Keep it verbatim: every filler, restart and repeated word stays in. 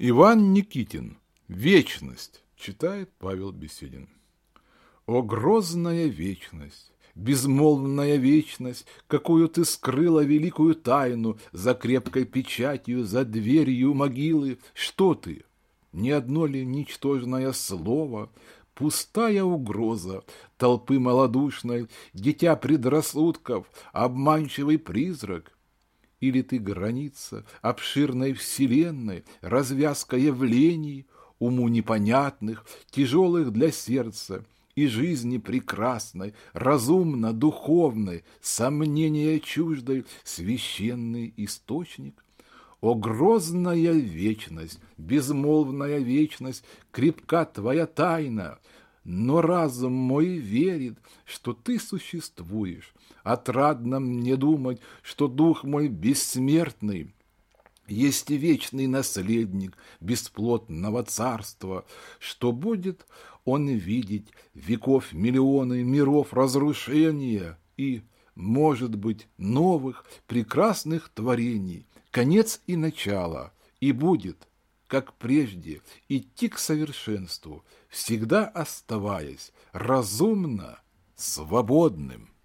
Иван Никитин. Вечность. Читает Павел Беседин. О грозная вечность, безмолвная вечность, какую ты скрыла великую тайну за крепкой печатью, за дверью могилы. Что ты? Ни одно ли ничтожное слово, пустая угроза толпы малодушной, дитя предрассудков, обманчивый призрак? Или ты граница обширной вселенной, развязка явлений, уму непонятных, тяжелых для сердца, и жизни прекрасной, разумно-духовной, сомнения чуждой, священный источник? О грозная вечность, безмолвная вечность, крепка твоя тайна, но разум мой верит, что ты существуешь. Отрадно мне думать, что дух мой бессмертный есть вечный наследник бесплотного царства, что будет он видеть веков миллионы миров разрушения и, может быть, новых прекрасных творений, конец и начало, и будет, как прежде, идти к совершенству, всегда оставаясь разумно свободным.